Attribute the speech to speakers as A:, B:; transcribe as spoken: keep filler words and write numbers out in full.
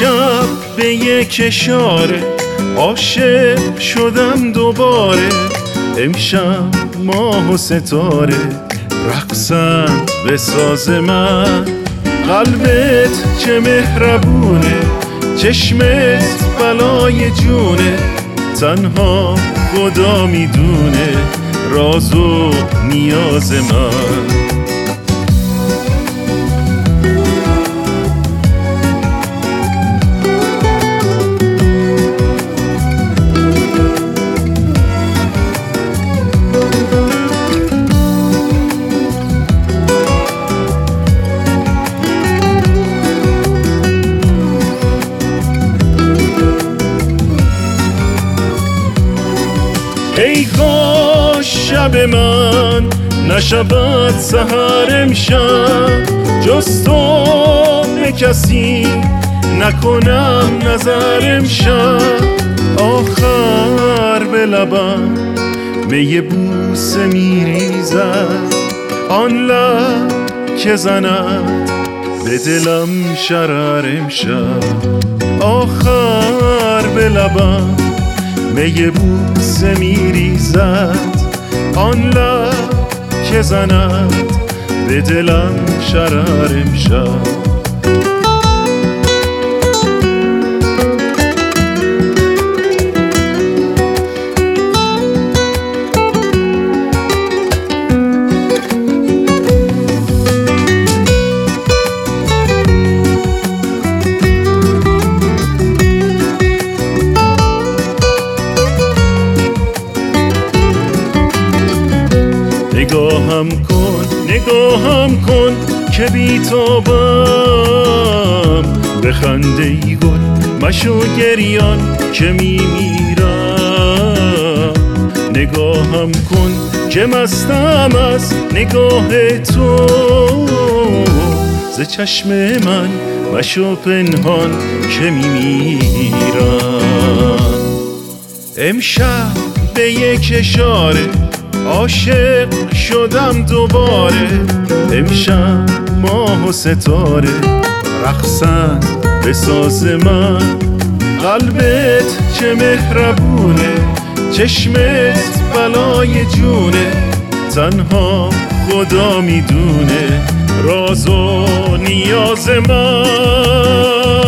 A: امشب به یک اشاره عاشق شدم دوباره. امشب ماه و ستاره رقصند به ساز من. قلبت چه مهربونه، چشمت بلای جونه. تنها خدا میدونه راز و نیاز من. ای کاش شب من نشود سحر امشب، جز تو به کسی نکنم نظر امشب. آخر به لبم می بوسه میریزد، آن لب که زند به دلم شرر امشب. آخر به لبم می بوسه میریزد، آن لب که زند به دلم شرر امشب. نگاهم کن نگاهم کن که بیتابم، به خنده ای گل مشو گریان که میمیرم. نگاهم کن که مستم از نگاه تو، ز چشم من مشو پنهان که میمیرم. امشب به یک اشاره عاشق شدم دوباره. امشب ماه و ستاره رقصند به ساز من. قلبت چه مهربونه، چشمت بلای جونه. تنها خدا میدونه راز و نیاز من.